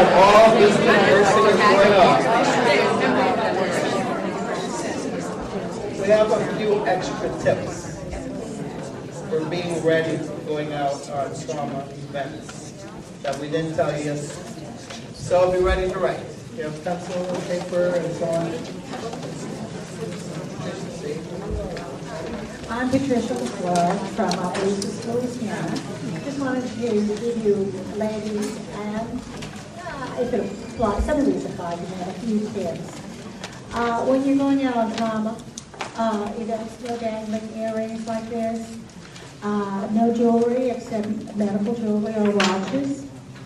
have all this conversing is going on. We have a few extra tips for being ready for going out our trauma events that we didn't tell you yesterday. So be ready to write. You have pencil, paper, and so on. I'm Patricia LaFleur from Opelousas, Louisiana. Just wanted to give you ladies and if it applies, some of these apply to a few tips. When you're going out on trauma, events, no dangling earrings like this. No jewelry except medical jewelry or watches.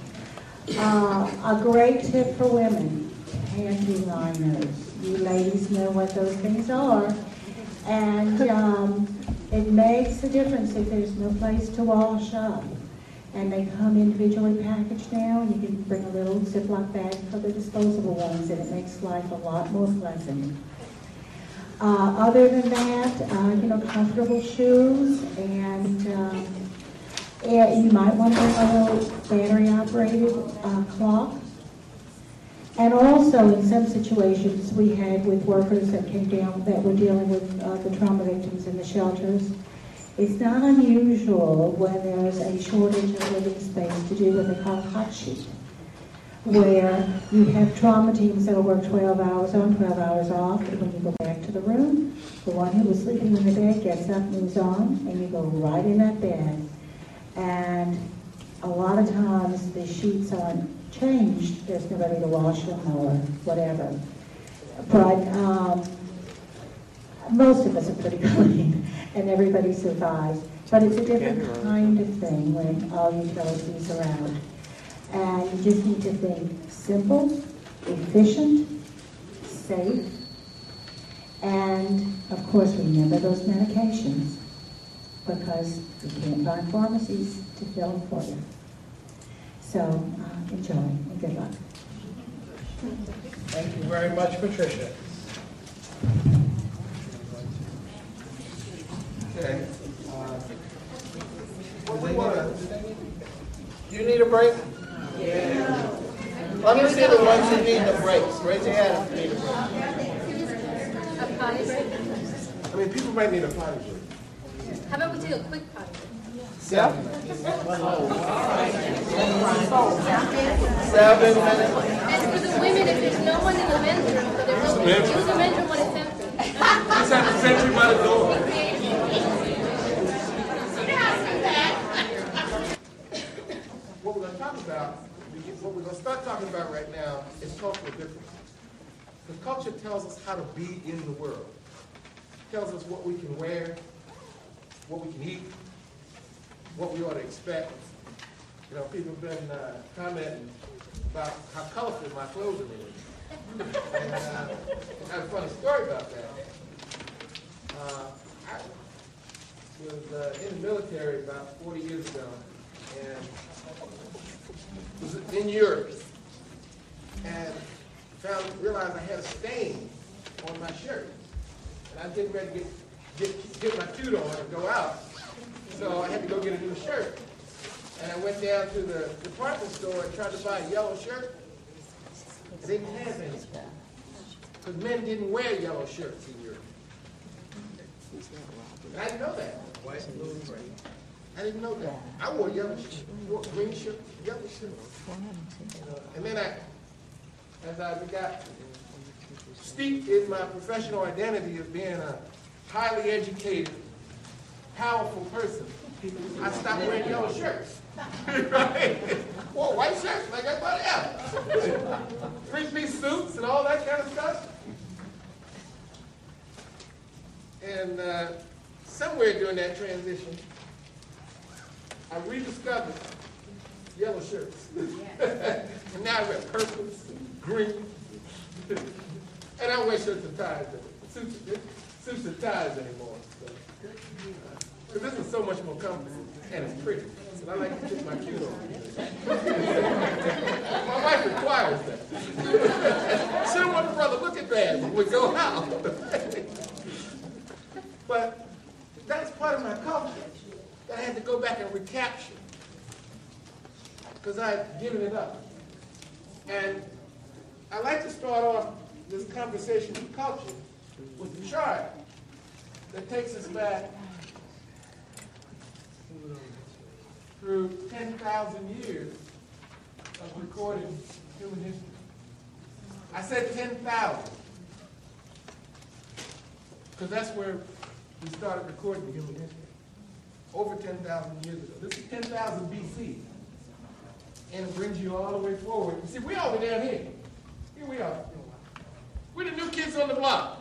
A great tip for women, panty liners. You ladies know what those things are. And it makes a difference if there's no place to wash up. And they come individually packaged now, and you can bring a little Ziploc bag for the disposable ones, and it makes life a lot more pleasant. Other than that, comfortable shoes, and you might want to bring a little battery-operated clock. And also, in some situations we had with workers that came down that were dealing with the trauma victims in the shelters, it's not unusual when there's a shortage of living space to do what they call hot sheet, where you have trauma teams that will work 12 hours on, 12 hours off, and when you go back to the room, the one who was sleeping in the bed gets up, moves on, and you go right in that bed. And a lot of times the sheets aren't changed, there's nobody to wash them or whatever. But most of us are pretty clean, and everybody survives. But it's a different kind of thing when all utilities are out. And you just need to think simple, efficient, safe, and of course remember those medications, because you can't find pharmacies to fill them for you. So enjoy and good luck. Thank you very much, Patricia. Okay. You need a break? Yeah. Let me see the ones who need the breaks. Raise your hand if you need a break. People might need a potty break. How about we take a quick potty break? 7 minutes. And for the women, if there's no one in the men's room, so there will be, use the men's room when it's empty. Just have to send you by the door. What we're going to talk about, what we're going to start talking about right now is cultural difference. Because culture tells us how to be in the world. It tells us what we can wear, what we can eat, what we ought to expect. People have been commenting about how colorful my clothing is. And I have a funny story about that. I was in the military about 40 years ago, and was in Europe, and realized I had a stain on my shirt. And I was getting ready to get my suit on and go out. So I had to go get a new shirt. And I went down to the department store and tried to buy a yellow shirt. They didn't have any. Because men didn't wear yellow shirts in Europe. And I didn't know that. I didn't know that. I wore yellow shirt, wore green shirt, yellow shirt. And then as I got steeped in my professional identity of being a highly educated, powerful person, I stopped wearing yellow shirts. Right? Wore white shirts like everybody else. 3-piece suits and all that kind of stuff. And somewhere during that transition, I rediscovered yellow shirts. And now I wear purples, green. And I don't wear shirts and ties, suits and ties anymore. Because this is so much more comfortable, and it's pretty. And I like to put my cute on. My wife requires that. She don't want the brother looking bad when we go out. But that's part of my culture that I had to go back and recapture, because I had given it up. And I'd like to start off this conversation with culture with a chart that takes us back through 10,000 years of recorded human history. I said 10,000 because that's where we started recording human history. Over 10,000 years ago. This is 10,000 BC. And it brings you all the way forward. You see, we're over down here. Here we are. We're the new kids on the block.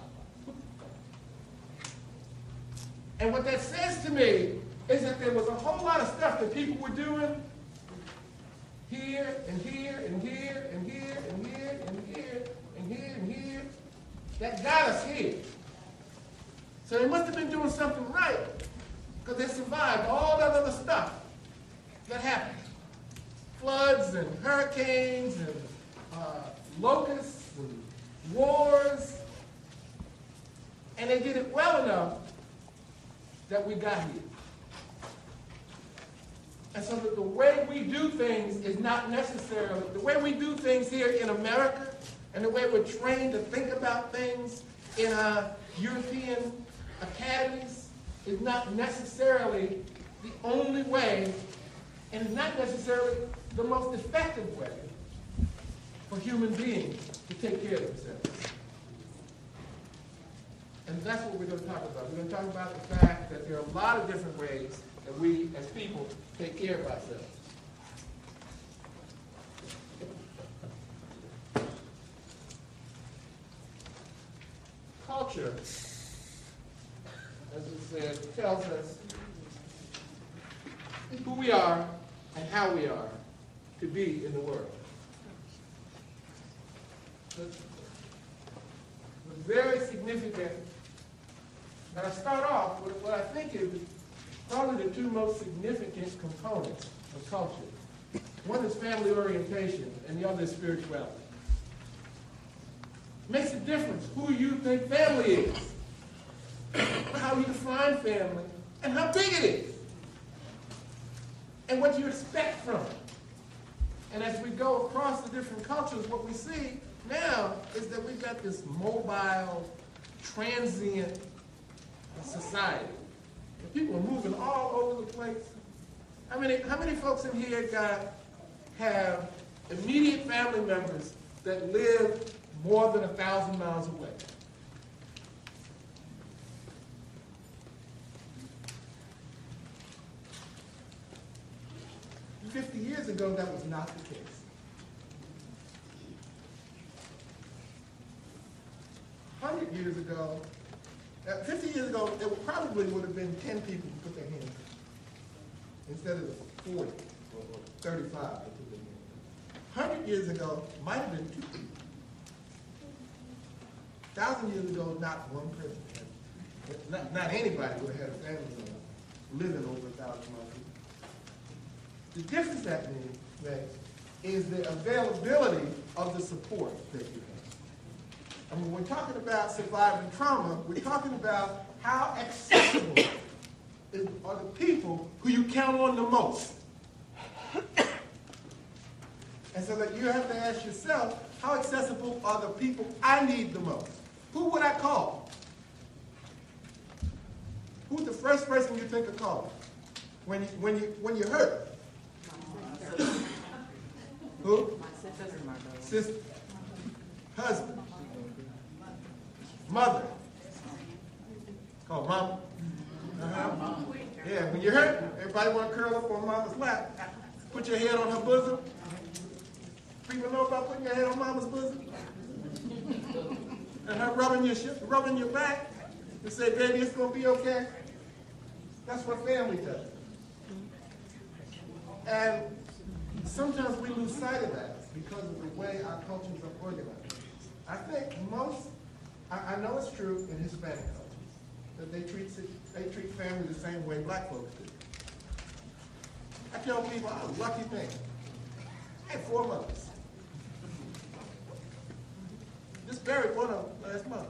And what that says to me is that there was a whole lot of stuff that people were doing here and here and here and here and here and here and here and here that got us here. So they must have been doing something right because they survived all that other stuff that happened. Floods and hurricanes and locusts and wars. And they did it well enough that we got here. And so that the way we do things is not necessarily, the way we do things here in America and the way we're trained to think about things in our European academies is not necessarily the only way and is not necessarily the most effective way for human beings to take care of themselves. And that's what we're going to talk about. We're going to talk about the fact that there are a lot of different ways that we as people take care of ourselves. Culture, as it said, tells us who we are and how we are to be in the world. It's very significant. And I start off with what I think is probably the two most significant components of culture. One is family orientation, and the other is spirituality. It makes a difference who you think family is, how you define family, and how big it is, and what you expect from it. And as we go across the different cultures, what we see now is that we've got this mobile, transient society. And people are moving all over the place. How many folks in here have immediate family members that live more than 1,000 miles away? $50 years ago, that was not the case. 100 years ago, 50 years ago, there probably would have been 10 people who put their hands up instead of 40 or 35 who put their hands up. 100 years ago, might have been 2 people. 1,000 years ago, not one person. Not anybody would have had a family member living over 1,000 miles. The difference that makes is the availability of the support that you have. And when we're talking about surviving trauma, we're talking about how accessible are the people who you count on the most. And so that you have to ask yourself, how accessible are the people I need the most? Who would I call? Who's the first person you think of calling when you're hurt? Who? Sister. Husband. Mother. Call mama. Yeah, when you're hurt, everybody want to curl up on mama's lap. Put your head on her bosom. People know about putting your head on mama's bosom? And her rubbing your back and say, baby, it's going to be okay. That's what family does. And sometimes we lose sight of that because of the way our cultures are organized. I think I know it's true in Hispanic cultures, that they treat family the same way black folks do. I tell people, I was a lucky thing. I had 4 mothers. Just buried one of them last month.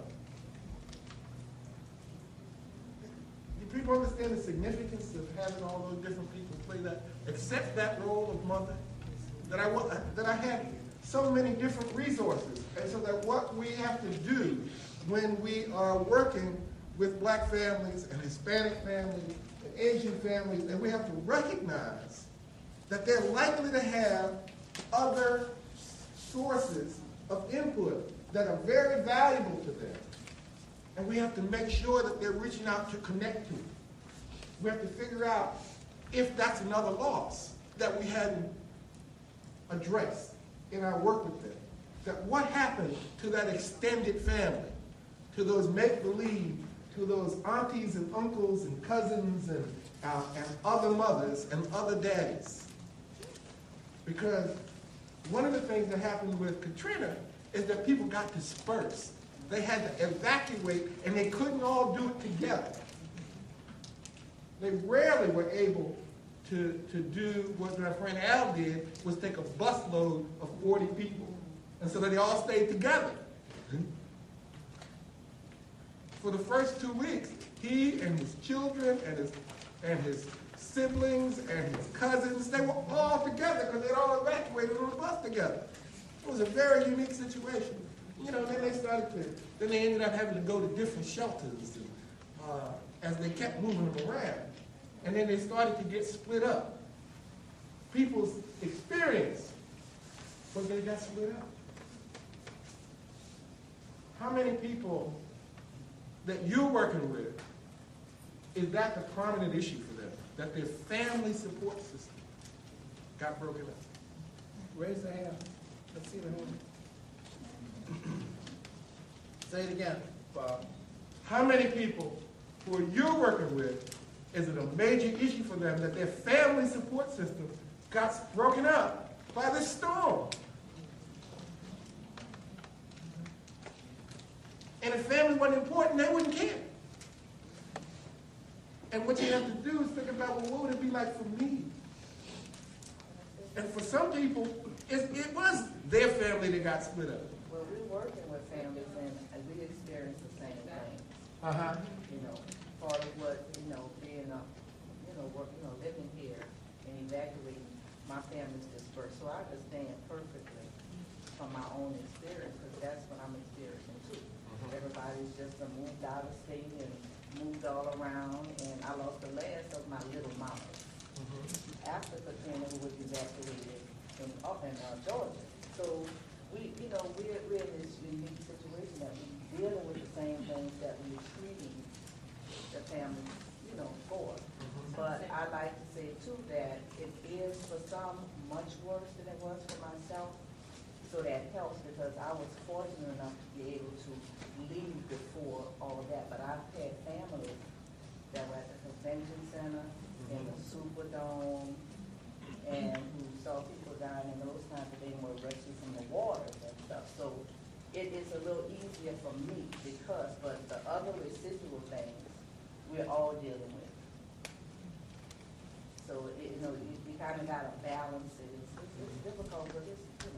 Do people understand the significance of having all those different people play that, accept that role of mother that I had so many different resources. And so that what we have to do when we are working with black families and Hispanic families and Asian families, and we have to recognize that they're likely to have other sources of input that are very valuable to them. And we have to make sure that they're reaching out to connect to it. We have to figure out if that's another loss that we hadn't addressed in our work with them. That what happened to that extended family, to those make-believe, to those aunties and uncles and cousins and other mothers and other daddies. Because one of the things that happened with Katrina is that people got dispersed. They had to evacuate, and they couldn't all do it together. They rarely were able to do what my friend Al did, was take a busload of 40 people. And so they all stayed together. For the first 2 weeks, he and his children and his siblings and his cousins, they were all together because they'd all evacuated on the bus together. It was a very unique situation. You know, then they ended up having to go to different shelters as they kept moving them around. And then they started to get split up. People's experience was they got split up. How many people that you're working with, is that the prominent issue for them? That their family support system got broken up? Raise the hand. Let's see the hand. Say it again, Bob. How many people who you're working with, is it a major issue for them that their family support system got broken up by this storm? And if family wasn't important, they wouldn't care. And what you have to do is think about, well, what would it be like for me? And for some people, it was their family that got split up. Well, we're working with families, and we experience the same thing. Uh-huh. You know, part of what, being living here and evacuating, my family's dispersed. So I understand perfectly from my own experience, because that's what I'm experiencing too. Everybody's just moved out of state and moved all around, and I lost the last of my little mamas after Katrina, who was evacuated in Georgia. So we're in this unique situation that we're dealing with the same things that we're treating the family, for. But I like to say too that it is for some much worse than it was for myself. So that helps, because I was fortunate enough to be able to leave before all of that. But I've had families that were at the convention center, in the Superdome, and who saw people dying in those times of being more rescued from the waters and stuff. So it is a little easier for me but the other residual things we're all dealing with. So you kind of got to balance it. It's difficult, but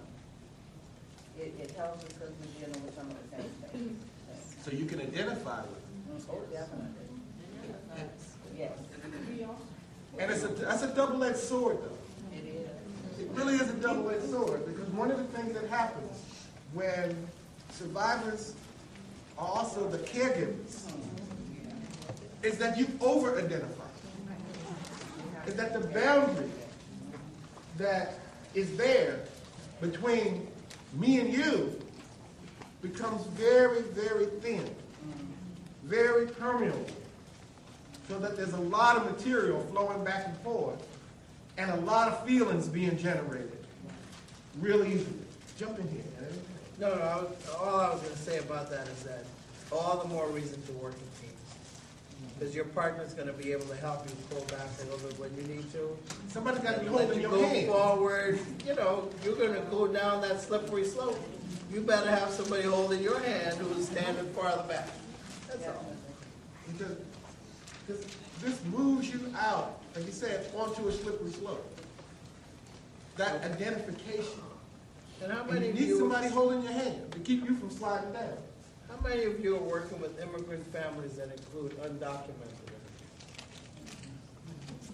it helps us because we're dealing with some of the same things. So you can identify with it. Oh, definitely. Yes. And that's a double-edged sword, though. It is. It really is a double-edged sword, because one of the things that happens when survivors are also the caregivers is that you over-identify. Is that the boundary that is there between me and you becomes very, very thin, very permeable, so that there's a lot of material flowing back and forth and a lot of feelings being generated really easily. Jump in here. No, all I was going to say about that is that all the more reason to work in teams. Because your partner's going to be able to help you pull back a little bit when you need to. Somebody's got to be And let holding you your go hand. forward. You're going to go down that slippery slope. You better have somebody holding your hand who's standing farther back. That's all. Because this moves you out, like you said, onto a slippery slope. That identification. And how And many you of need you, somebody holding your hand to keep you from sliding down. how many of you are working with immigrant families that include undocumented immigrants?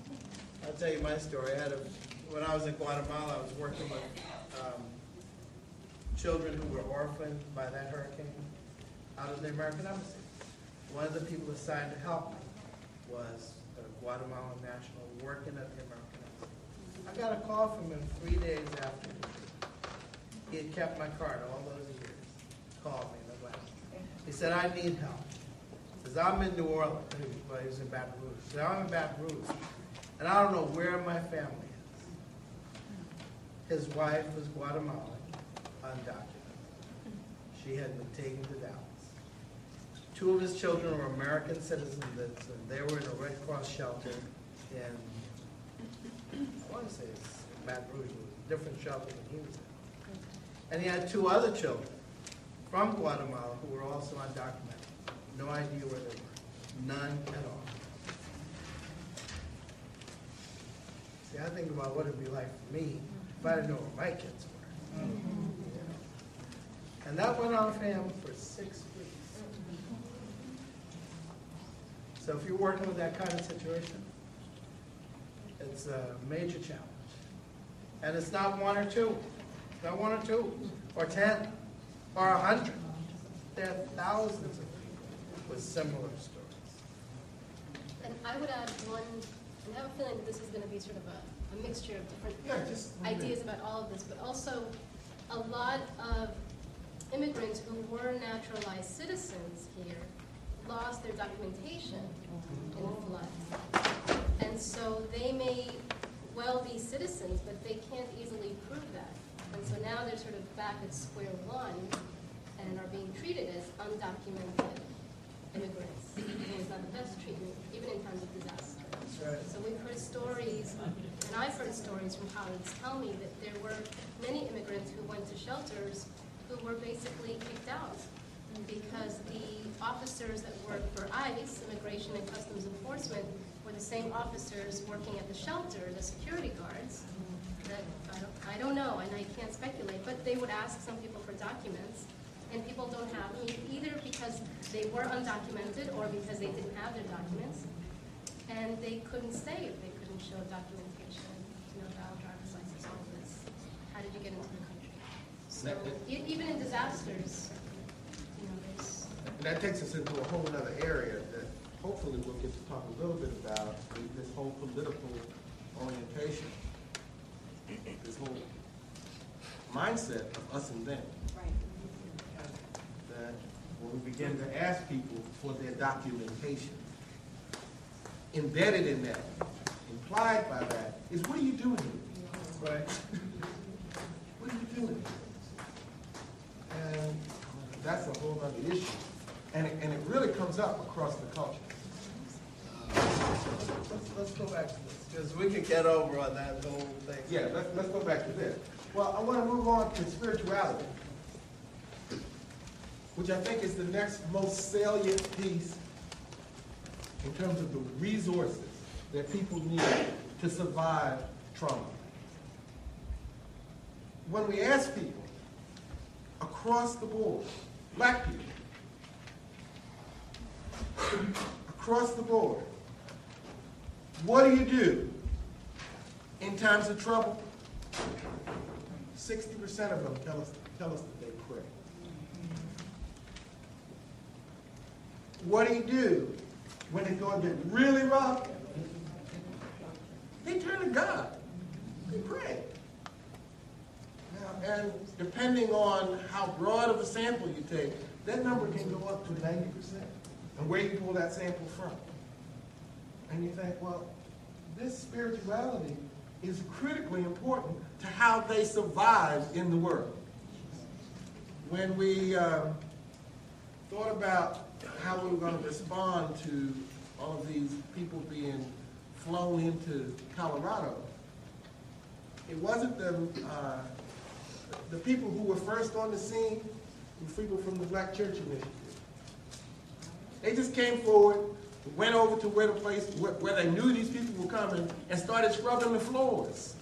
I'll tell you my story. When I was in Guatemala, I was working with children who were orphaned by that hurricane out of the American Embassy. One of the people assigned to help me was a Guatemalan national working at the American Embassy. I got a call from him 3 days after he had kept my card all those years. Called me in the West. He said, I need help. He says, I'm in New Orleans. Well, he was in Baton Rouge. He said, I'm in Baton Rouge, and I don't know where my family is. His wife was Guatemalan, undocumented. She had been taken to Dallas. 2 of his children were American citizens, and they were in a Red Cross shelter in, I want to say it's in Baton Rouge. It was a different shelter than he was in. And he had 2 other children from Guatemala who were also undocumented. No idea where they were. None at all. See, I think about what it would be like for me if I didn't know where my kids were. You know? And that went on for him for 6 weeks. So if you're working with that kind of situation, it's a major challenge. And it's not 1 or 2. It's not 1 or 2, or 10, or 100. There are thousands of people with similar stories. And I would add one, and I have a feeling that this is going to be sort of a mixture of different ideas about all of this, but also a lot of immigrants who were naturalized citizens here lost their documentation in the flood. And so they may well be citizens, but they can't easily prove that. And so now they're sort of back at square one and are being treated as undocumented immigrants. And it's not the best treatment, even in times of disaster. That's right. So we've heard stories, and I've heard stories from colleagues tell me that there were many immigrants who went to shelters who were basically kicked out because the officers that work for ICE, Immigration and Customs Enforcement, were the same officers working at the shelter, the security guards, that I don't know, and I can't speculate, but they would ask some people for documents, and people don't have them, either because they were undocumented or because they didn't have their documents, and they couldn't stay if they couldn't show documentation, valid driver's license, all of this. How did you get into the country? So even in disasters, there's... And that takes us into a whole other area that hopefully we'll get to talk a little bit about, this whole political orientation, this whole mindset of us and them. Right. That when we begin to ask people for their documentation, embedded in that, implied by that, is what are you doing here? Right. What are you doing here? And that's a whole other issue. And it really comes up across the culture. Let's go back to this, because we could get over on that whole thing. Yeah, let's go back to this. Well, I want to move on to spirituality, which I think is the next most salient piece in terms of the resources that people need to survive trauma. When we ask people across the board, black people, across the board, what do you do in times of trouble? 60% of them tell us that they pray. What do you do when it's going to get really rough? They turn to God. They pray. Now, and depending on how broad of a sample you take, that number can go up to 90%. And where you pull that sample from. And you think, well, this spirituality is critically important to how they survive in the world. When we thought about how we were going to respond to all of these people being flown into Colorado, it wasn't the people who were first on the scene were people from the Black Church Initiative. They just came forward, went over to where the place where they knew these people were coming and started scrubbing the floors.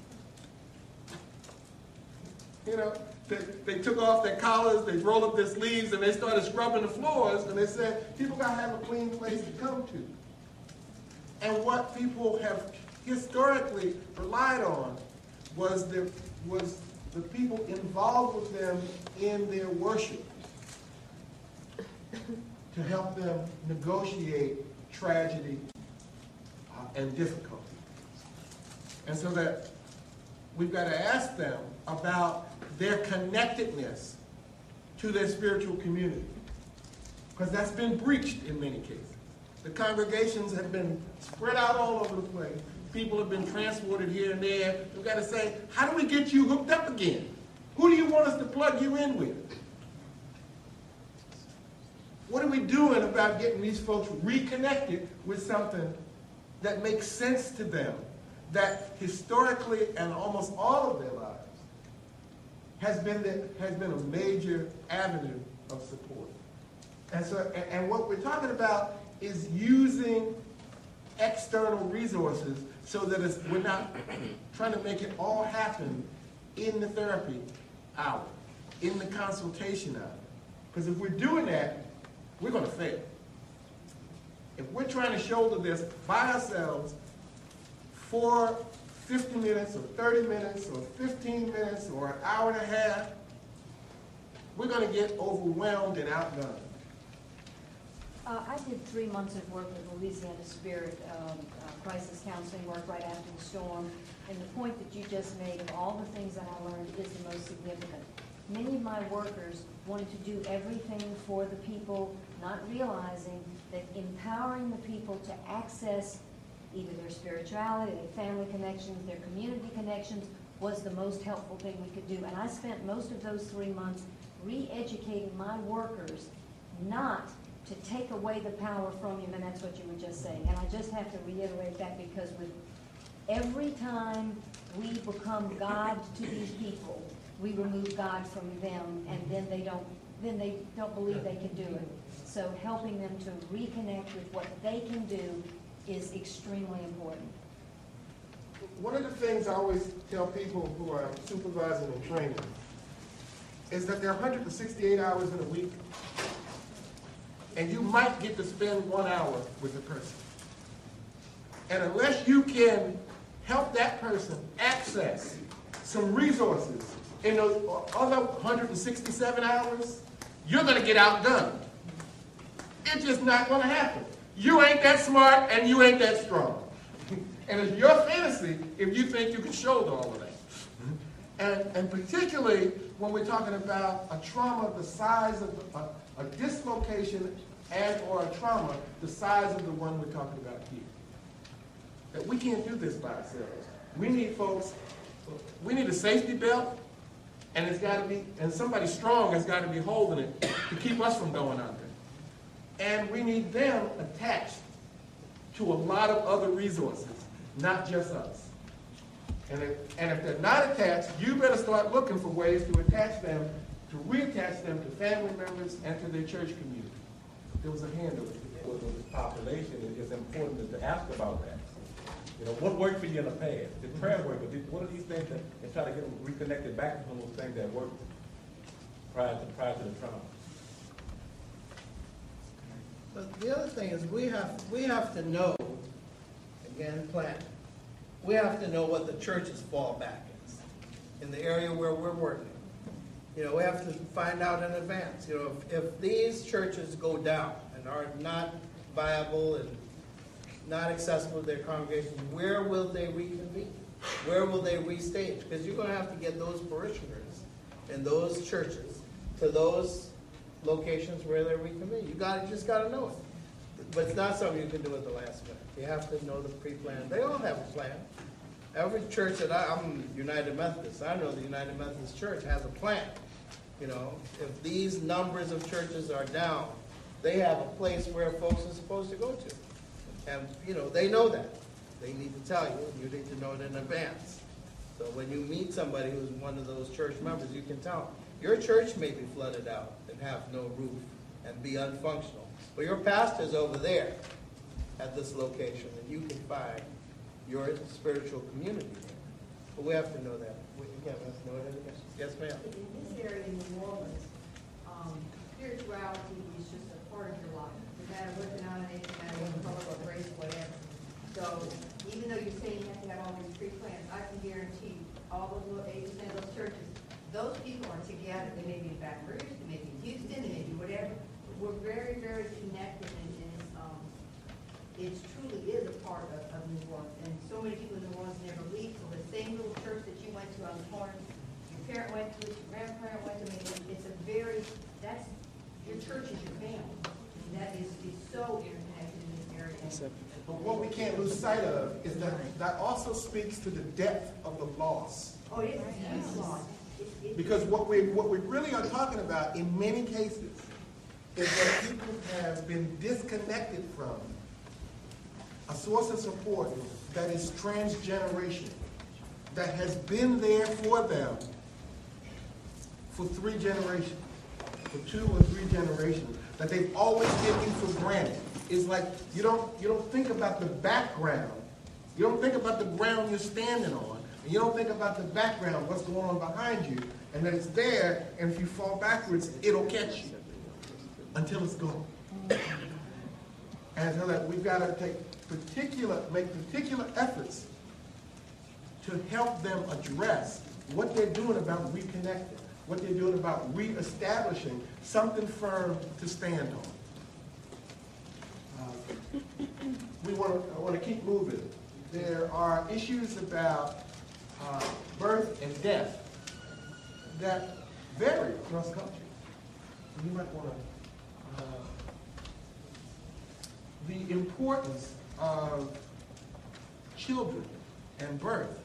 They took off their collars, they rolled up their sleeves, and they started scrubbing the floors, and they said, people got to have a clean place to come to. And what people have historically relied on was the people involved with them in their worship to help them negotiate tragedy and difficulty. And so that we've got to ask them about their connectedness to their spiritual community, because that's been breached in many cases. The congregations have been spread out all over the place. People have been transported here and there. We've got to say, how do we get you hooked up again? Who do you want us to plug you in with? What are we doing about getting these folks reconnected with something that makes sense to them, that historically and almost all of their lives has been a major avenue of support? And what we're talking about is using external resources so that we're not trying to make it all happen in the therapy hour, in the consultation hour. Because if we're doing that, we're going to fail. If we're trying to shoulder this by ourselves for 50 minutes or 30 minutes or 15 minutes or an hour and a half, we're going to get overwhelmed and outgunned. I did 3 months of work with Louisiana Spirit crisis counseling work right after the storm, and the point that you just made of all the things that I learned is the most significant. Many of my workers wanted to do everything for the people, not realizing that empowering the people to access either their spirituality, their family connections, their community connections was the most helpful thing we could do. And I spent most of those 3 months re-educating my workers not to take away the power from you, and that's what you were just saying. And I just have to reiterate that, because with every time we become God to these people, we remove God from them, and then they don't believe they can do it. So helping them to reconnect with what they can do is extremely important. One of the things I always tell people who are supervising and training is that there are 168 hours in a week, and you might get to spend 1 hour with a person. And unless you can help that person access some resources in those other 167 hours, you're going to get outdone. It's just not going to happen. You ain't that smart and you ain't that strong. And it's your fantasy if you think you can shoulder all of that. And particularly when we're talking about a trauma the size of a dislocation and or a trauma the size of the one we're talking about here. That we can't do this by ourselves. We need folks, we need a safety belt, and it's got to be, and somebody strong has got to be holding it to keep us from going under. And we need them attached to a lot of other resources, not just us. And if they're not attached, you better start looking for ways to attach them, to reattach them to family members and to their church community. There was a hand over there. With the population, it's important to ask about that. You know, what worked for you in the past? Did prayer work? But what are these things that, and try to get them reconnected back to some of those things that worked prior to the trauma? But the other thing is we have to know, again, plan. We have to know what the church's fallback is in the area where we're working. You know, we have to find out in advance. You know, if these churches go down and are not viable and not accessible to their congregations, where will they reconvene? Where will they restage? Because you're going to have to get those parishioners in those churches to those locations where they reconvene. You just got to know it. But it's not something you can do at the last minute. You have to know the pre-plan. They all have a plan. Every church that I'm United Methodist. I know the United Methodist Church has a plan. You know, if these numbers of churches are down, they have a place where folks are supposed to go to. And, you know, they know that. They need to tell you, and you need to know it in advance. So when you meet somebody who's one of those church members, you can tell them. Your church may be flooded out and have no roof and be unfunctional. But your pastor's over there at this location, and you can find your spiritual community there. But we have to know that. Again, let's know it. Yes, ma'am. In this area in New Orleans, spirituality is just a part of your life, no matter what denomination, no matter what color or race, whatever. So even though you're saying you have to have all these pre-plans, I can guarantee all those little 8% of those churches those people are together. They may be in Baton Rouge, they may be in Houston, they may be whatever. We're very, very connected, and it truly is a part of New Orleans. And so many people in New Orleans never leave. So the same little church that you went to on the corner, your parent went to it, your grandparent went to it. It's a very, that's, your church is your family. And that is so interconnected in this area. But what we can't lose sight of is that also speaks to the depth of the loss. Oh, it's a huge loss. Because what we really are talking about in many cases is that people have been disconnected from a source of support that is transgenerational, that has been there for them for 3 generations, for 2 or 3 generations, that they've always taken for granted. It's like you don't think about the background. You don't think about the ground you're standing on. And you don't think about the background, what's going on behind you, and that it's there, and if you fall backwards, it'll catch you until it's gone. And so that we've got to make particular efforts to help them address what they're doing about reconnecting, what they're doing about reestablishing something firm to stand on. I want to keep moving. There are issues about birth and death that vary across country. You might want to. The importance of children and birth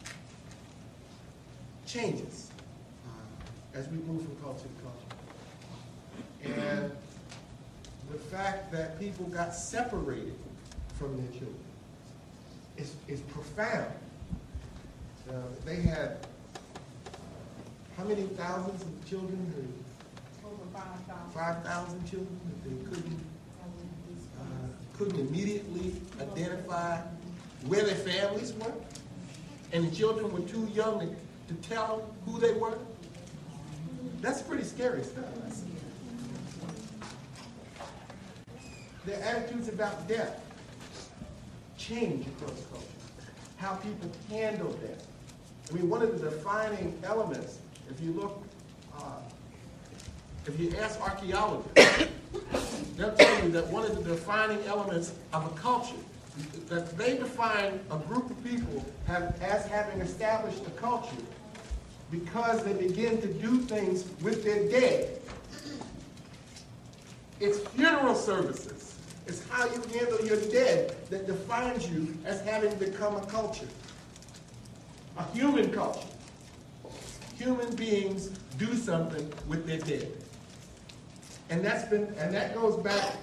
changes as we move from culture to culture. And the fact that people got separated from their children is profound. They had how many thousands of children? Over 5,000. 5,000 children that they couldn't immediately identify where their families were, and the children were too young to tell who they were. That's pretty scary stuff. Their attitudes about death change across culture. How people handle death. I mean, one of the defining elements, if you look, if you ask archaeologists, they'll tell you that one of the defining elements of a culture, that they define a group of people as having established a culture because they begin to do things with their dead. It's funeral services. It's how you handle your dead that defines you as having become a culture, a human culture. Human beings do something with their dead. And that goes back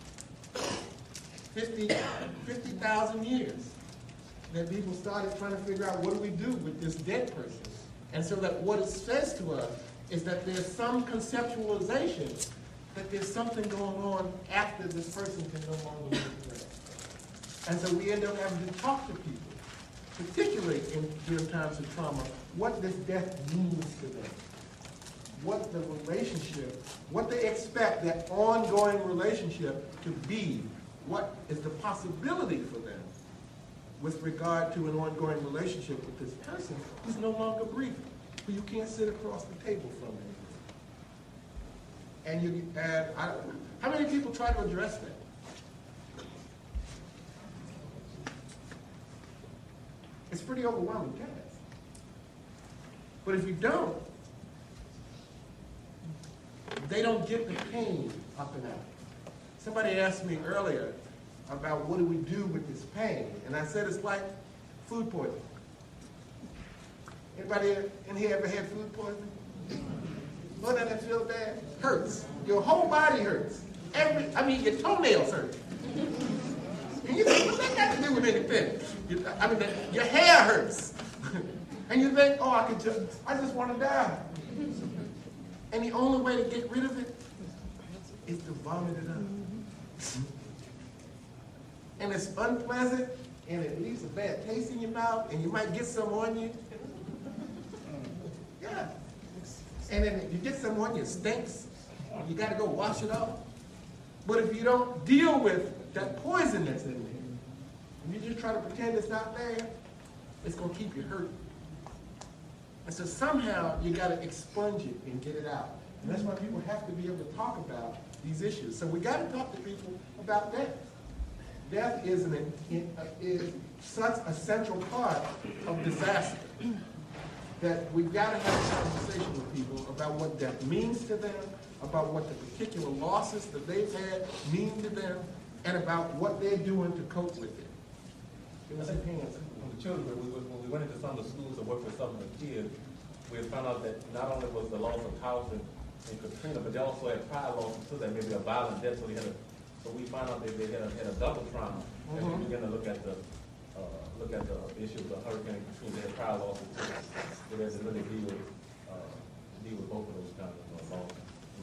50,000 years that people started trying to figure out what do we do with this dead person. And so that what it says to us is that there's some conceptualization that there's something going on after this person can no longer live. And so we end up having to talk to people, particularly during times of trauma, what this death means to them. What the relationship, what they expect that ongoing relationship to be, what is the possibility for them with regard to an ongoing relationship with this person who's no longer breathing, who you can't sit across the table from anymore. How many people try to address that? It's pretty overwhelming task. But if you don't, they don't get the pain up and out. Somebody asked me earlier about what do we do with this pain, and I said it's like food poisoning. Anybody in here ever had food poisoning? Well, doesn't it feel bad? Hurts. Your whole body hurts. Your toenails hurt. And you think, what's that got to do with anything? Your hair hurts. And you think, oh, I just want to die. And the only way to get rid of it is to vomit it up. And it's unpleasant, and it leaves a bad taste in your mouth, and you might get some on you. Yeah. And then you get some on you, it stinks. You got to go wash it off. But if you don't deal with that poison that's in there, and you just try to pretend it's not there, it's going to keep you hurt. And so somehow you got to expunge it and get it out. And that's why people have to be able to talk about these issues. So we got to talk to people about death. Death is such a central part of disaster that we've got to have a conversation with people about what death means to them, about what the particular losses that they've had mean to them, and about what they're doing to cope with it. Give us a hand. When the children, when we went into some of the schools and worked with some of the kids, we had found out that not only was the loss of housing in Katrina, but they also had prior losses to that, maybe a violent death. So we found out that they had a double trauma, and we began to look at the issue of the Hurricane Katrina. They had prior losses to it. So they had to really deal with both of those kinds of losses.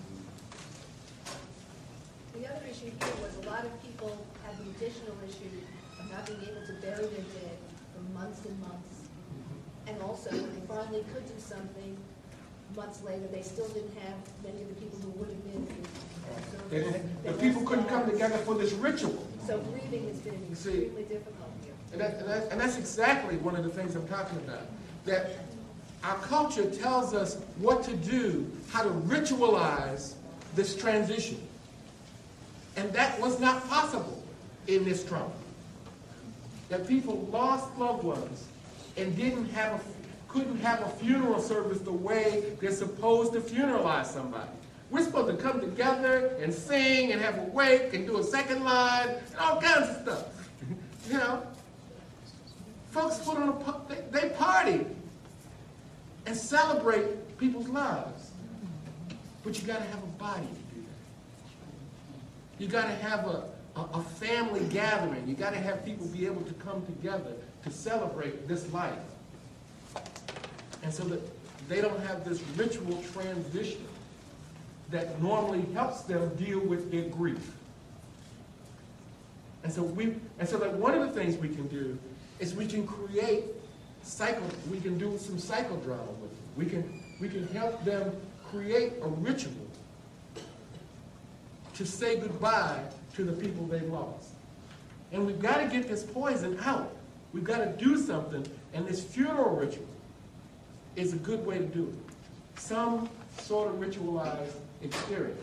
The other issue here was a lot of people had the additional issue of not being able to bury their dead for months and months. And also, when they finally could do something, months later, they still didn't have many of the people who would have been. The people couldn't come together for this ritual. So grieving has been extremely difficult here. And that's exactly one of the things I'm talking about. That our culture tells us what to do, how to ritualize this transition. And that was not possible in this trauma. That people lost loved ones and couldn't have a funeral service the way they're supposed to funeralize somebody. We're supposed to come together and sing and have a wake and do a second line and all kinds of stuff. You know, folks put on they party and celebrate people's lives. But you got to have a body to do that. You got to have a family gathering. You got to have people be able to come together to celebrate this life. And so that they don't have this ritual transition that normally helps them deal with their grief. And so that one of the things we can do is we can create we can do some psychodrama with them. We can help them create a ritual to say goodbye to the people they've lost. And we've got to get this poison out. We've got to do something, and this funeral ritual is a good way to do it. Some sort of ritualized experience.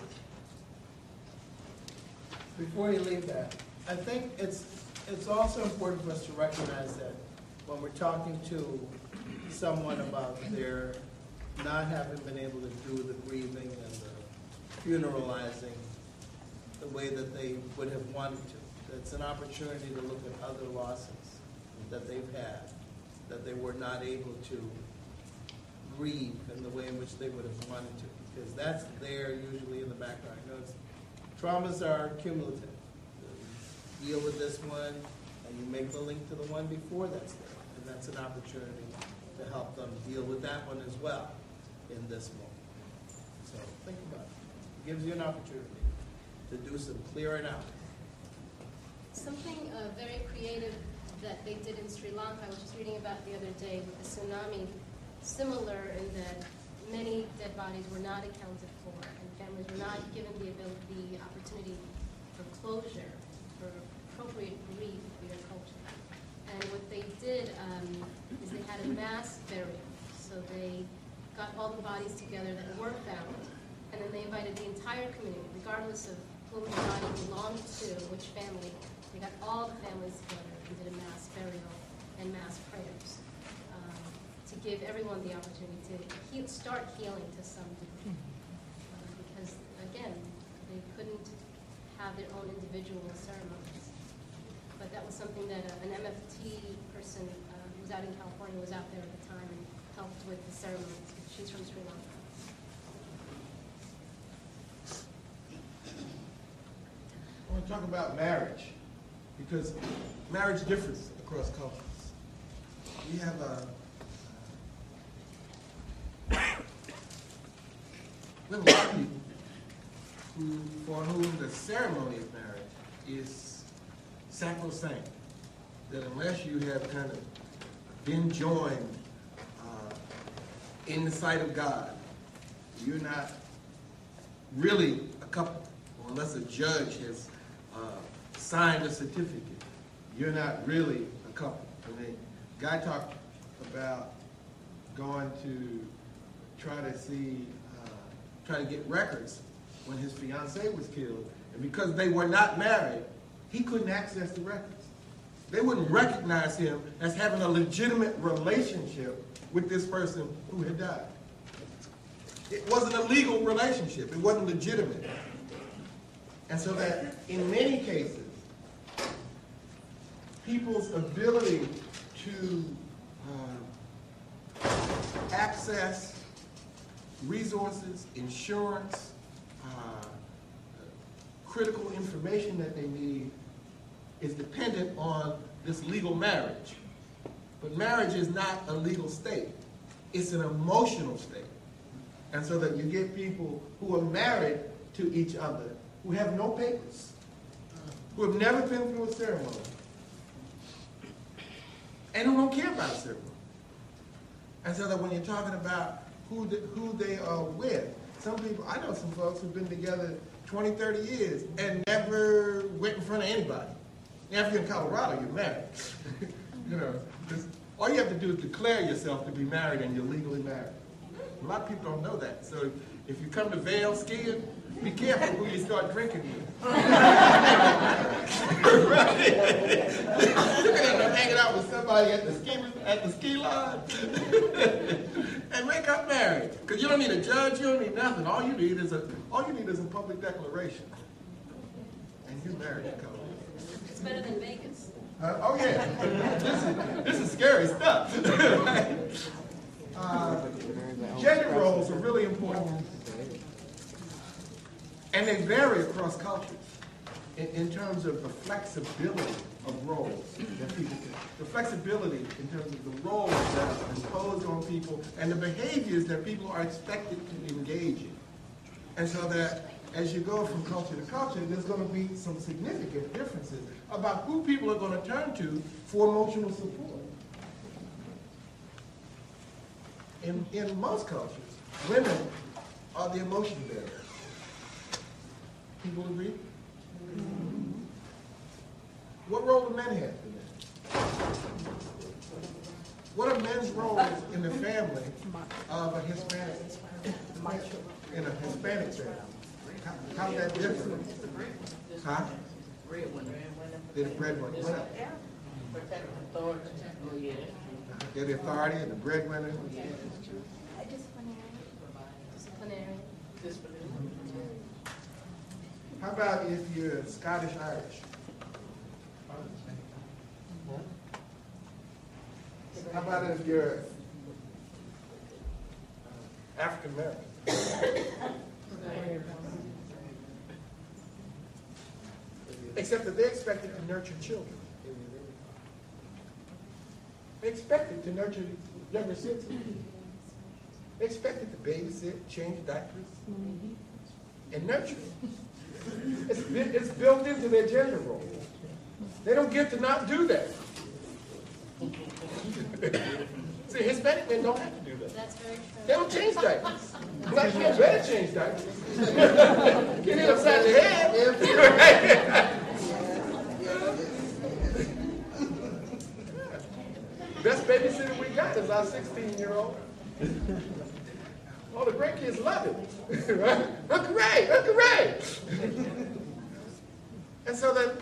Before you leave that, I think it's also important for us to recognize that when we're talking to someone about their not having been able to do the grieving and the funeralizing the way that they would have wanted to, it's an opportunity to look at other losses that they've had, that they were not able to grieve in the way in which they would have wanted to, because that's there usually in the background. You know, traumas are cumulative. You deal with this one, and you make the link to the one before that's there, and that's an opportunity to help them deal with that one as well in this moment. So think about it. It gives you an opportunity to do some clearing out. Something very creative that they did in Sri Lanka, I was just reading about the other day with the tsunami, similar in that many dead bodies were not accounted for and families were not given the opportunity for closure, for appropriate grief for their culture. And what they did is they had a mass burial. So they got all the bodies together that were found, and then they invited the entire community, regardless of whom the body belonged to, which family. They got all the families together and did a mass burial and mass prayers to give everyone the opportunity to start healing to some degree. Because, again, they couldn't have their own individual ceremonies. But that was something that an MFT person who was out in California was out there at the time and helped with the ceremonies. She's from Sri Lanka. I want to talk about marriage, because marriage differs across cultures. We have a lot of people for whom the ceremony of marriage is sacrosanct. That unless you have kind of been joined in the sight of God, you're not really a couple, or unless a judge has signed a certificate, you're not really a couple. And the guy talked about going to try to get records when his fiancée was killed. And because they were not married, he couldn't access the records. They wouldn't recognize him as having a legitimate relationship with this person who had died. It wasn't a legal relationship. It wasn't legitimate. And so that in many cases, people's ability to access resources, insurance, critical information that they need is dependent on this legal marriage. But marriage is not a legal state. It's an emotional state. And so that you get people who are married to each other, who have no papers, who have never been through a ceremony, and who don't care about a ceremony. And so that when you're talking about who they are with, some people, I know some folks who've been together 20, 30 years and never went in front of anybody. Now, if you're in Colorado, you're married. You know, all you have to do is declare yourself to be married and you're legally married. A lot of people don't know that. So if you come to Vail skiing, be careful who you start drinking with. Right? You can end up hanging out with somebody at the ski line and wake up married. Because you don't need a judge, you don't need nothing. All you need is a public declaration. And you're married in Colorado. It's better than Vegas. Oh yeah, this is scary stuff. Gender roles are really important, and they vary across cultures in terms of the flexibility of roles that people can. The flexibility in terms of the roles that are imposed on people and the behaviors that people are expected to engage in. And so that as you go from culture to culture, there's going to be some significant differences about who people are going to turn to for emotional support. In most cultures, women are the emotion bearers. People agree? Mm-hmm. What role do men have in that? What are men's roles in the family of a Hispanic? In a Hispanic family? How is that different? Huh? Breadwinner. They're the breadwinner. What else? Protect authority. Oh, yeah. They're the authority and the breadwinner. Disciplinarian. How about if you're Scottish Irish? How about if you're African American? Except that they're expected to nurture children. They're expected to nurture younger citizens. They're expected to babysit, change diapers, and nurture. It's built into their gender role. They don't get to not do that. See, Hispanic men don't have to do that. That's very true. They don't change diapers. Black men better change diapers. Get it upside the head. Best babysitter we got is our 16-year-old. All the grandkids love it. Right? Uncle Ray, Uncle Ray. And so that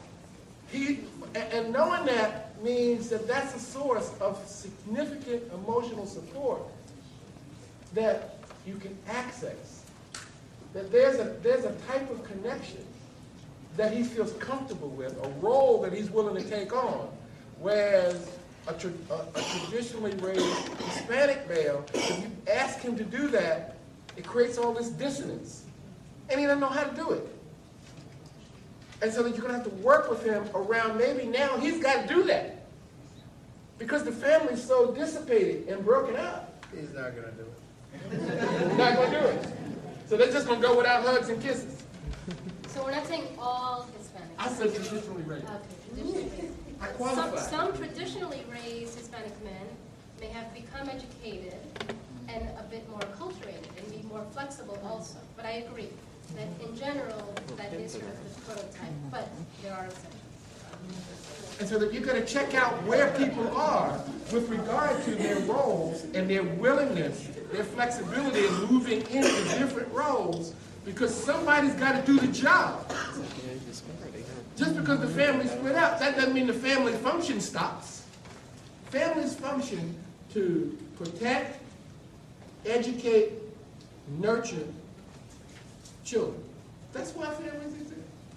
and knowing that means that that's a source of significant emotional support that you can access. That there's a type of connection that he feels comfortable with, a role that he's willing to take on, whereas a traditionally raised Hispanic male, if you ask him to do that, it creates all this dissonance. And he doesn't know how to do it. And so that you're going to have to work with him around maybe now he's got to do that. Because the family's so dissipated and broken up. He's not going to do it. He's not going to do it. So they're just going to go without hugs and kisses. So we're not saying all Hispanics. I said traditionally raised. Okay, traditionally raised. I qualify. Some traditionally raised Hispanic men may have become educated and a bit more acculturated and be more flexible also. But I agree that in general, that is sort of the prototype, but there are exceptions. And so that you're going to check out where people are with regard to their roles and their willingness, their flexibility in moving into different roles, because somebody's got to do the job. Just because the family split up, that doesn't mean the family function stops. Families function to protect, educate, nurture children. That's why families exist.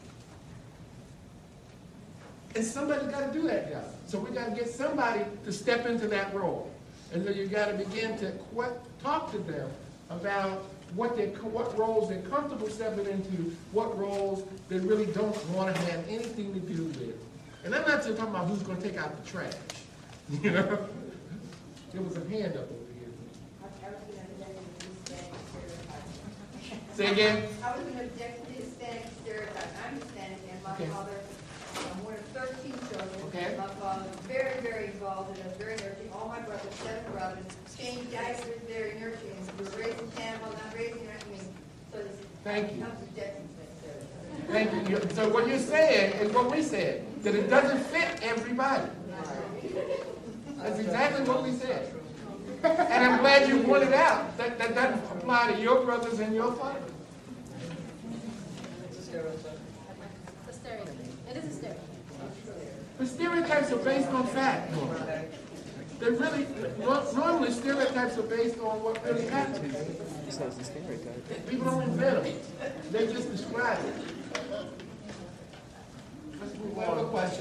And somebody's got to do that job. So we got to get somebody to step into that role. And then you got to begin to talk to them about what roles they're comfortable stepping into, what roles they really don't want to have anything to do with. And I'm not just talking about who's going to take out the trash. You know? There was a hand up over here. Say again? I was going to object to the Hispanic stereotype. I understand it, and my father, one of 13 children. Okay. My father was very, very involved in us, very nurturing. All my brothers, 7 brothers, changed diapers, very nurturing. We were raising camels, not raising her. I mean, so it's, Thank you. I'm objecting to that stereotype. Thank you. So what you're saying is what we said, that it doesn't fit everybody. That's exactly what we said. And I'm glad you pointed out that that doesn't apply to your brothers and your father. It's a stereotype. It is a stereotype. The stereotypes are based on fact. They really, normally stereotypes are based on what really happened. People don't invent them. They just describe it. Let's move on. I have a question.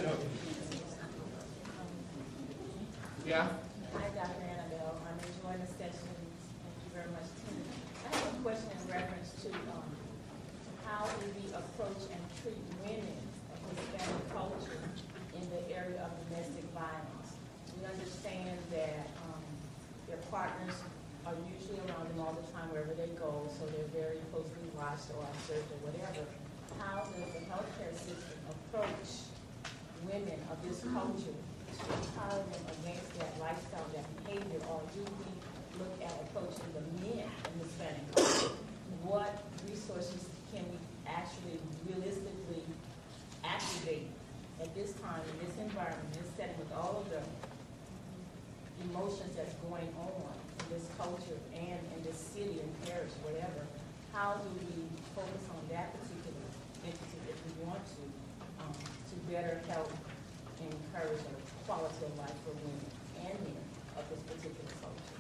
Yeah? Hi, Dr. Annabelle. I'm enjoying the session. Thank you very much, Tina. I have a question in reference to how do we approach and treat women of Hispanic culture in the area of domestic violence. We understand that their partners are usually around them all the time wherever they go, so they're very closely watched or observed or whatever. How does the healthcare system approach women of this culture to empower them against that lifestyle, that behavior, or do we look at approaching the men in Hispanic culture? What resources can we actually realistically activate at this time, in this environment, in this setting, with all of the emotions that's going on in this culture and in this city and parish, whatever? How do we focus on that particular entity if we want to better help encourage a quality of life for women and men of this particular culture?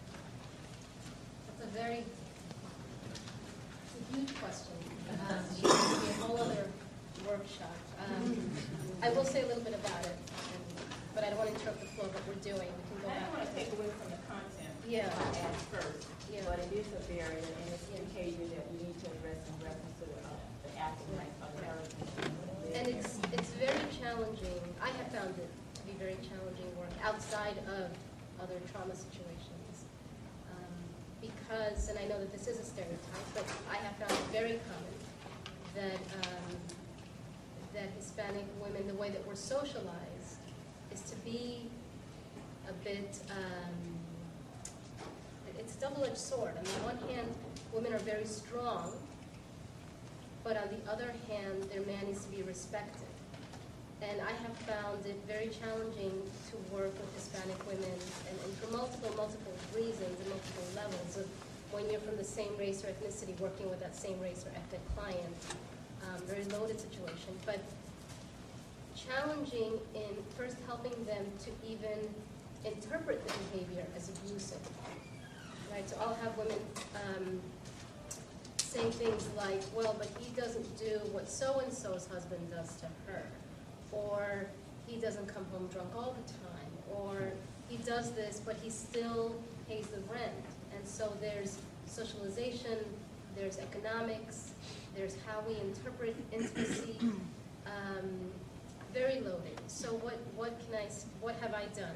It's a huge question. It should be a whole other workshop. I will say a little bit about it, but I don't want to interrupt the flow of what we're doing. We can go I back. don't want to take away from the content. Yeah. I asked first, Yeah. but it is a barrier and it's a behavior that we need to address in reference to the afterlife of heritage. And it's very challenging. I have found it to be very challenging work outside of other trauma situations. Because, and I know that this is a stereotype, but I have found it very common that that Hispanic women, the way that we're socialized, is to be a bit, it's a double-edged sword. On the one hand, women are very strong, but on the other hand, their man needs to be respected. And I have found it very challenging to work with Hispanic women, and for multiple reasons and multiple levels of when you're from the same race or ethnicity, working with that same race or ethnic client. Very loaded situation, but challenging in first helping them to even interpret the behavior as abusive. Right, so I'll have women saying things like, well, but he doesn't do what so-and-so's husband does to her, or he doesn't come home drunk all the time, or he does this, but he still pays the rent. And so there's socialization, there's economics, there's how we interpret intimacy, very loaded. So what have I done?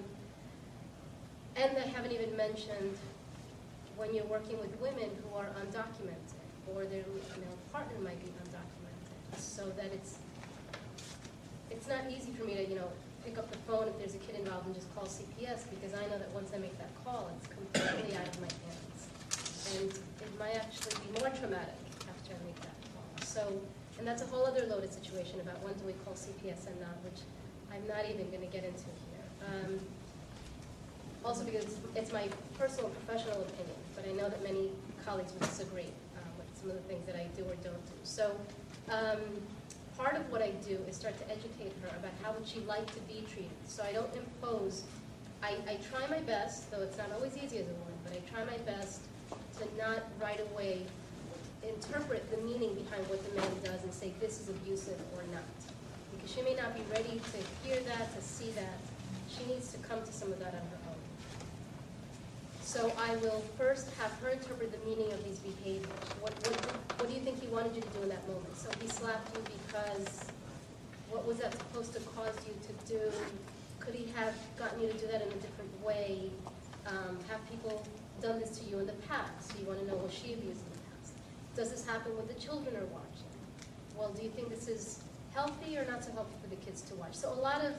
And I haven't even mentioned when you're working with women who are undocumented, or their male partner might be undocumented, so that it's not easy for me to, pick up the phone if there's a kid involved and just call CPS, because I know that once I make that call, it's completely out of my hands. And it might actually be more traumatic after I make that call. So And that's a whole other loaded situation about when do we call CPS and not, which I'm not even going to get into here. Also because it's my personal professional opinion, but I know that many colleagues would disagree with some of the things that I do or don't do. So part of what I do is start to educate her about how would she like to be treated. So I don't impose. I try my best, though it's not always easy as a woman, but I try my best to not right away interpret the meaning behind what the man does and say this is abusive or not. Because she may not be ready to hear that, to see that. She needs to come to some of that on her own. So I will first have her interpret the meaning of these behaviors. What do you think he wanted you to do in that moment? So he slapped you because, what was that supposed to cause you to do? Could he have gotten you to do that in a different way? Have people done this to you in the past? So you want to know, was she abused in the past? Does this happen when the children are watching? Well, do you think this is healthy or not so healthy for the kids to watch? So a lot of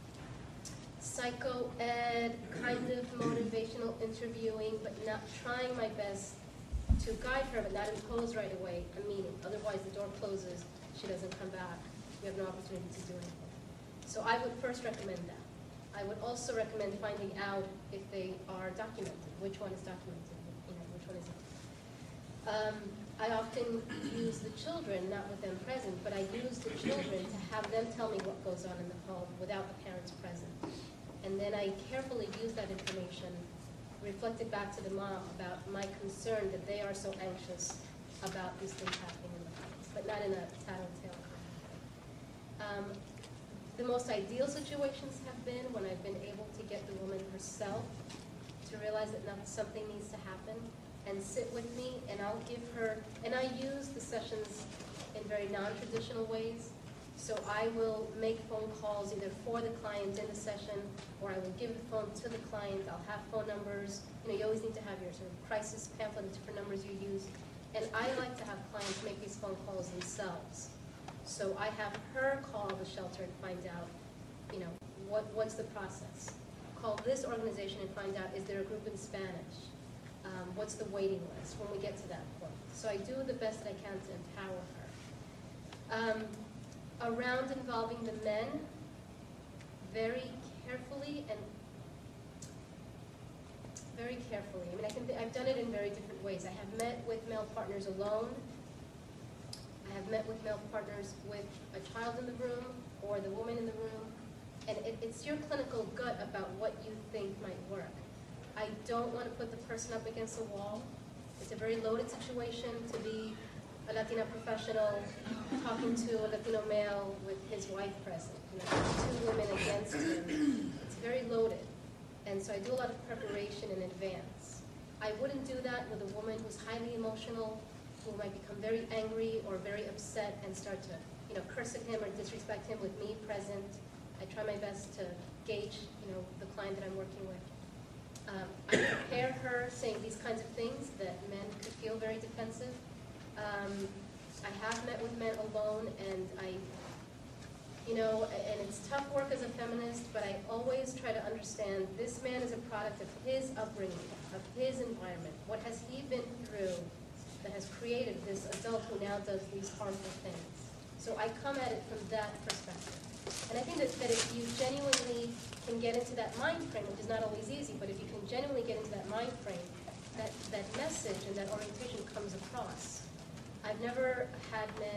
psycho-ed, kind of motivational interviewing, but not trying my best to guide her, but not impose right away a meaning. Otherwise, the door closes, she doesn't come back, you have no opportunity to do anything. So I would first recommend that. I would also recommend finding out if they are documented, which one is documented, which one isn't. I often use the children, not with them present, but I use the children to have them tell me what goes on in the home without the parents present. And then I carefully use that information, reflect it back to the mom about my concern that they are so anxious about these things happening in the house, but not in a tattletale kind of way. The most ideal situations have been when I've been able to get the woman herself to realize that something needs to happen and sit with me, and I'll give her, and I use the sessions in very non-traditional ways. So I will make phone calls either for the client in the session, or I will give the phone to the client. I'll have phone numbers. You always need to have your sort of crisis pamphlet, the different numbers you use. And I like to have clients make these phone calls themselves. So I have her call the shelter and find out, what's the process. Call this organization and find out, is there a group in Spanish? What's the waiting list when we get to that point? So I do the best that I can to empower her. Around involving the men, very carefully and very carefully. I've done it in very different ways. I have met with male partners alone. I have met with male partners with a child in the room or the woman in the room. And it's your clinical gut about what you think might work. I don't want to put the person up against a wall. It's a very loaded situation to be a Latina professional talking to a Latino male with his wife present. Two women against him. It's very loaded. And so I do a lot of preparation in advance. I wouldn't do that with a woman who's highly emotional, who might become very angry or very upset and start to curse at him or disrespect him with me present. I try my best to gauge the client that I'm working with. I prepare her saying these kinds of things that men could feel very defensive. I have met with men alone, and and it's tough work as a feminist, but I always try to understand this man is a product of his upbringing, of his environment. What has he been through that has created this adult who now does these harmful things? So I come at it from that perspective. And I think that if you genuinely can get into that mind frame, which is not always easy, but if you can genuinely get into that mind frame, that message and that orientation comes across. I've never had men,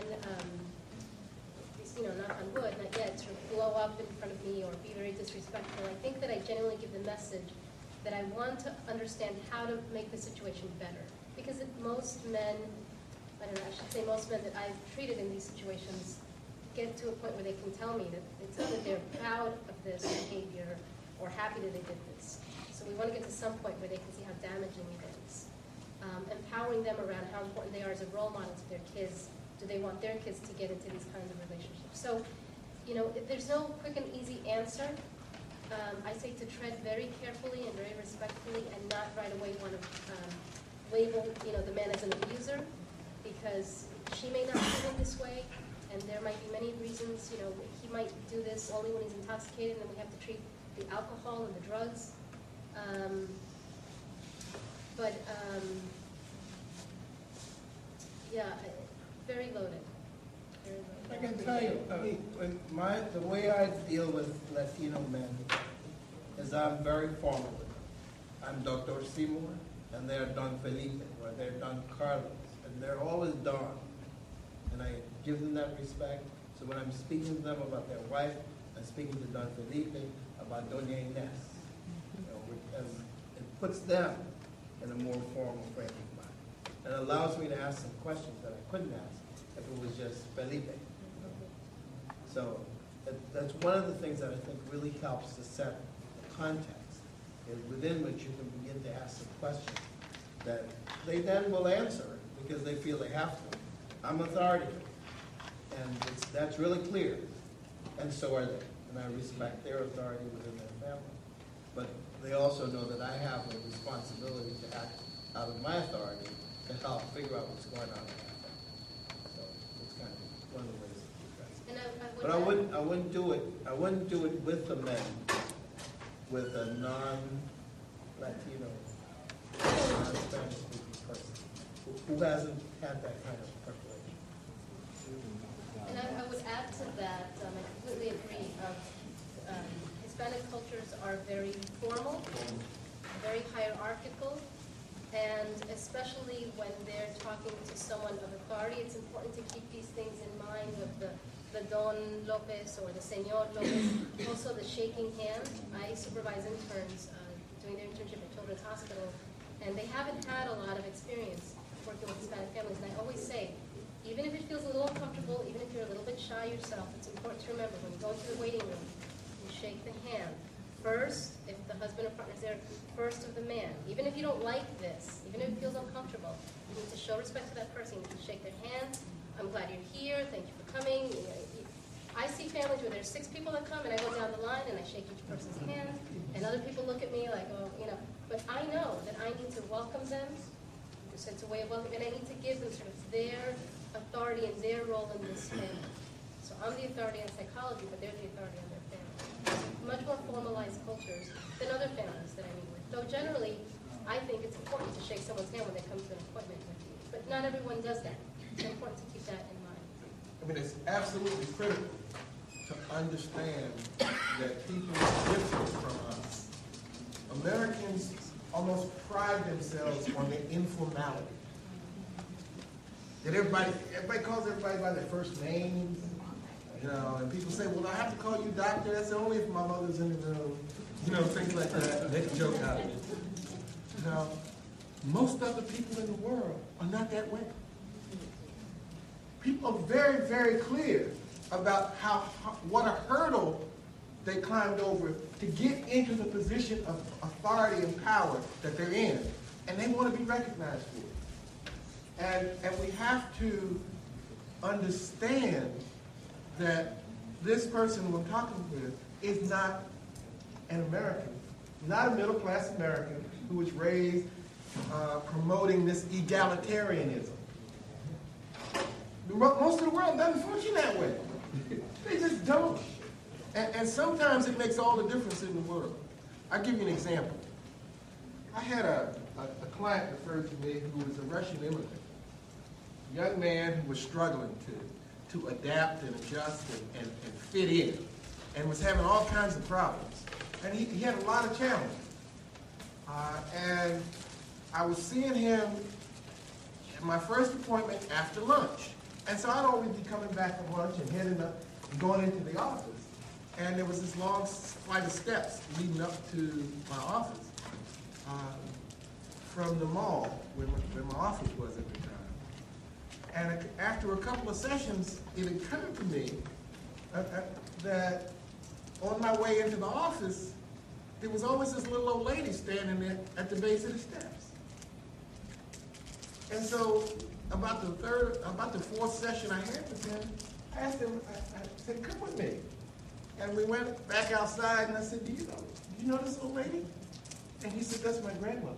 knock on wood, not yet, sort of blow up in front of me or be very disrespectful. I think that I genuinely give the message that I want to understand how to make the situation better. Because most men, I should say most men that I've treated in these situations get to a point where they can tell me that it's not that they're proud of this behavior or happy that they did this. So we want to get to some point where they can see how damaging it is. Empowering them around how important they are as a role model to their kids. Do they want their kids to get into these kinds of relationships? So, there's no quick and easy answer. I say to tread very carefully and very respectfully and not right away want to label, the man as an abuser, because she may not feel in this way, and there might be many reasons, he might do this only when he's intoxicated, and then we have to treat the alcohol and the drugs. Yeah, very loaded. There's I can tell you, the way I deal with Latino men is I'm very formal with them. I'm Dr. Seymour, and they're Don Felipe, or they're Don Carlos, and they're always Don. And I give them that respect. So when I'm speaking to them about their wife, I'm speaking to Don Felipe about Doña Inés. And it puts them in a more formal frame of mind. And it allows me to ask some questions that I couldn't ask if it was just Felipe. So that's one of the things that I think really helps to set the context, is within which you can begin to ask some questions that they then will answer because they feel they have to. I'm authoritative, and that's really clear, and so are they. And I respect their authority within their family. But they also know that I have a responsibility to act out of my authority to help figure out what's going on in that family. So it's kind of one of the ways to address it. But I wouldn't do it with the men, with a non-Latino, non-Spanish speaking person who hasn't had that kind of preparation. And I would add to that, I completely agree. Hispanic cultures are very formal, very hierarchical, and especially when they're talking to someone of authority, it's important to keep these things in mind with the Don Lopez or the Señor Lopez, also the shaking hand. I supervise interns doing their internship at Children's Hospital, and they haven't had a lot of experience working with Hispanic families. And I always say, even if it feels a little uncomfortable, even if you're a little bit shy yourself, it's important to remember when you go into the waiting room, you shake the hand. First, if the husband or partner is there, first of the man. Even if you don't like this, even if it feels uncomfortable, you need to show respect to that person. You need to shake their hand. I'm glad you're here. Thank you for coming. I see families where there's 6 people that come, and I go down the line and I shake each person's hand, and other people look at me like, oh, But I know that I need to welcome them. It's a way of welcoming, and I need to give them sort of their authority and their role in this family. So I'm the authority in psychology, but they're the authority in their family. Much more formalized cultures than other families that I meet with. Though generally, I think it's important to shake someone's hand when they come to an appointment with you. But not everyone does that. It's important to keep that in mind. I mean, it's absolutely critical to understand that people are different from us. Americans almost pride themselves on their informality. That everybody calls everybody by their first names, and people say, well, I have to call you doctor, that's only if my mother's in the room, things like that. Make a joke out of it. Most other people in the world are not that way. People are very, very clear about what a hurdle they climbed over to get into the position of authority and power that they're in, and they want to be recognized for it. And we have to understand that this person we're talking with is not an American, not a middle-class American who was raised promoting this egalitarianism. Most of the world doesn't function that way. They just don't. And sometimes it makes all the difference in the world. I'll give you an example. I had a client referred to me who was a Russian immigrant, a young man who was struggling to adapt and adjust and fit in, and was having all kinds of problems. And he had a lot of challenges. And I was seeing him at my first appointment after lunch. And so I'd always be coming back from lunch and heading up and going into the office. And there was this long flight of steps leading up to my office from the mall where my office was at the time. And after a couple of sessions, it occurred to me that on my way into the office, there was always this little old lady standing there at the base of the steps. And so about the fourth session I had with him, I asked him, I said, come with me. And we went back outside, and I said, do you know this old lady? And he said, that's my grandmother.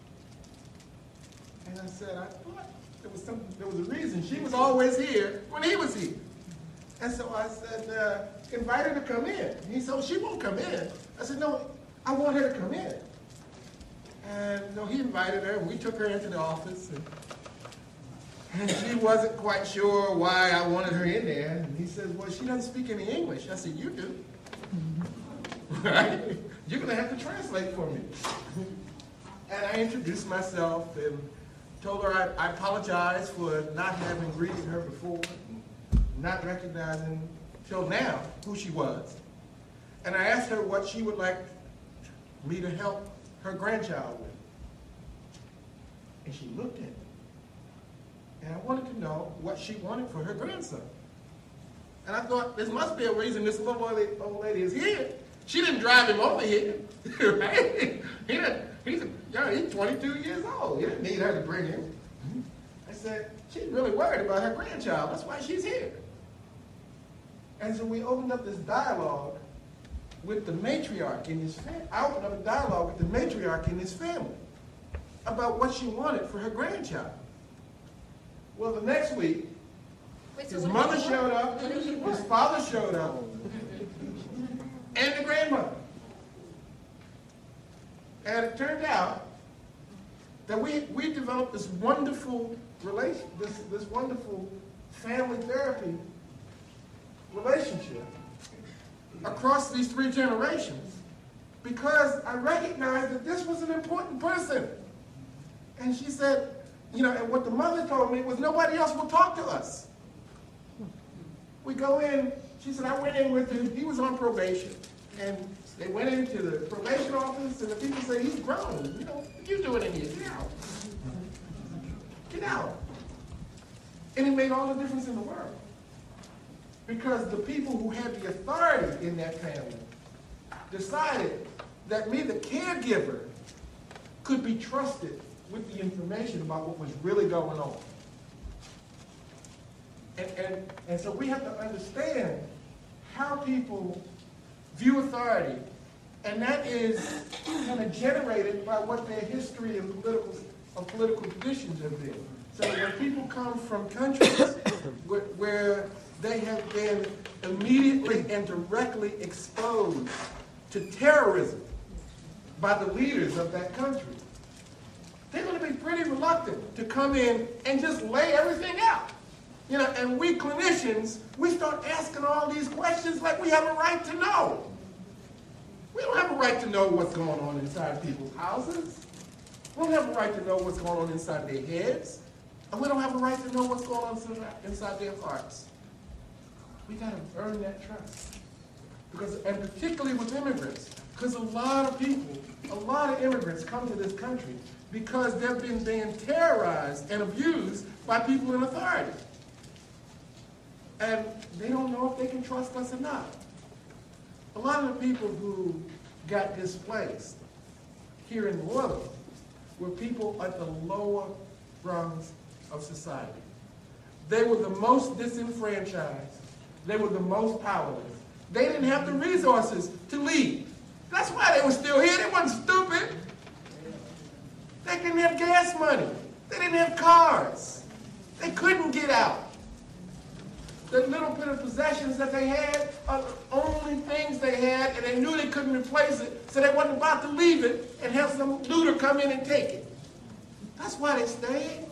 And I said, I thought there was a reason. She was always here when he was here. And so I said, invite her to come in. And he said, oh, she won't come in. I said, no, I want her to come in. And he invited her, and we took her into the office. And she wasn't quite sure why I wanted her in there. And he says, well, she doesn't speak any English. I said, you do. Right? You're going to have to translate for me. And I introduced myself and told her I apologize for not having greeted her before, not recognizing till now who she was. And I asked her what she would like me to help her grandchild with. And she looked at me. And I wanted to know what she wanted for her grandson. And I thought, this must be a reason this little old lady is here. She didn't drive him over here, right? He's 22 years old. He didn't need her to bring him. I said, she's really worried about her grandchild. That's why she's here. And so we opened up this dialogue with the matriarch in his family. I opened up a dialogue with the matriarch in his family about what she wanted for her grandchild. Well, the next week, his mother showed up, his father showed up, and the grandmother. And it turned out that we developed this wonderful relation, this wonderful family therapy relationship across these 3 generations because I recognized that this was an important person. And she said, you know, and what the mother told me was nobody else will talk to us. We go in, she said, I went in with him, he was on probation. And they went into the probation office and the people said, he's grown. You know, what are you doing in here? Get out. Get out. And it made all the difference in the world. Because the people who had the authority in that family decided that me, the caregiver, could be trusted with the information about what was really going on. And so we have to understand how people view authority, and that is kind of generated by what their history and political traditions have been. So when people come from countries where they have been immediately and directly exposed to terrorism by the leaders of that country, they're going to be pretty reluctant to come in and just lay everything out. You know, and we clinicians, we start asking all these questions like we have a right to know. We don't have a right to know what's going on inside people's houses. We don't have a right to know what's going on inside their heads. And we don't have a right to know what's going on inside their hearts. We got to earn that trust. And particularly with immigrants, because a lot of immigrants come to this country because they've been being terrorized and abused by people in authority. And they don't know if they can trust us or not. A lot of the people who got displaced here in New Orleans were people at the lower rungs of society. They were the most disenfranchised. They were the most powerless. They didn't have the resources to leave. That's why they were still here. They weren't stupid. They didn't have gas money. They didn't have cars. They couldn't get out. The little bit of possessions that they had are the only things they had, and they knew they couldn't replace it, so they wasn't about to leave it and have some looter come in and take it. That's why they stayed.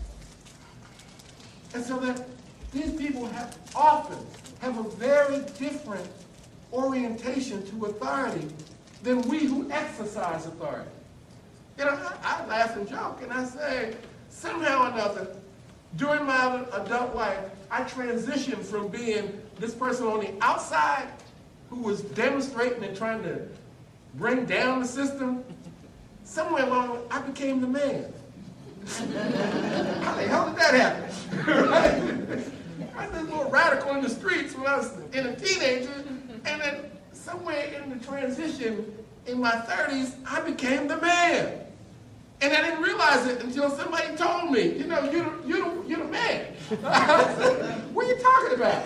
And so that these people often have a very different orientation to authority than we who exercise authority. You know, I laugh and joke, and I say, somehow or another, during my adult life, I transitioned from being this person on the outside who was demonstrating and trying to bring down the system. Somewhere along, I became the man. How the hell did that happen? Right? I was a little radical in the streets when I was a teenager, and then somewhere in the transition in my 30s, I became the man. And I didn't realize it until somebody told me, you know, you're the man. I said, what are you talking about?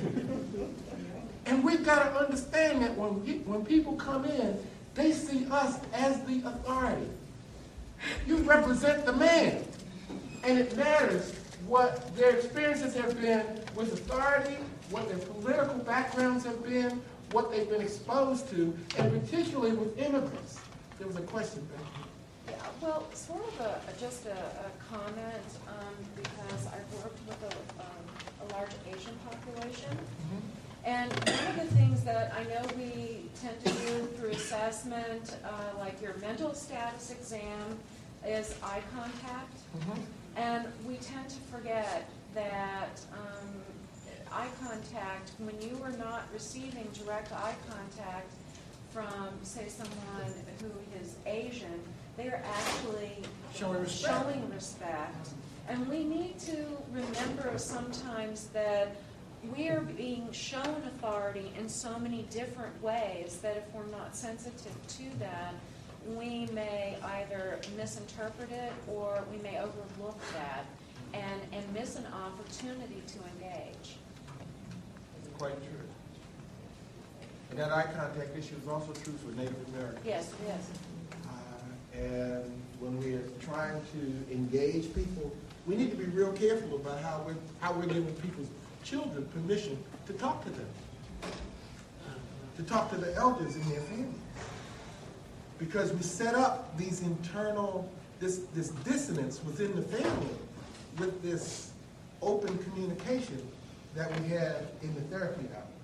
And we've got to understand that when people come in, they see us as the authority. You represent the man. And it matters what their experiences have been with authority, what their political backgrounds have been, what they've been exposed to, and particularly with immigrants. There was a question back here. Yeah, Well, sort of just a comment, because I've worked with a large Asian population. And one of the things that I know we tend to do through assessment, like your mental status exam, is eye contact. And we tend to forget that eye contact, when you are not receiving direct eye contact from, say, someone who is Asian, they are actually Showing respect. And we need to remember sometimes that we are being shown authority in so many different ways that if we're not sensitive to that, we may either misinterpret it or we may overlook that and miss an opportunity to engage. That's quite true. And that eye contact issue is also true for Native Americans. Yes, it is. And when we're trying to engage people, we need to be real careful about how we're giving people's children permission to talk to them, to talk to the elders in their family. Because we set up these internal, this dissonance within the family with this open communication that we have in the therapy hour.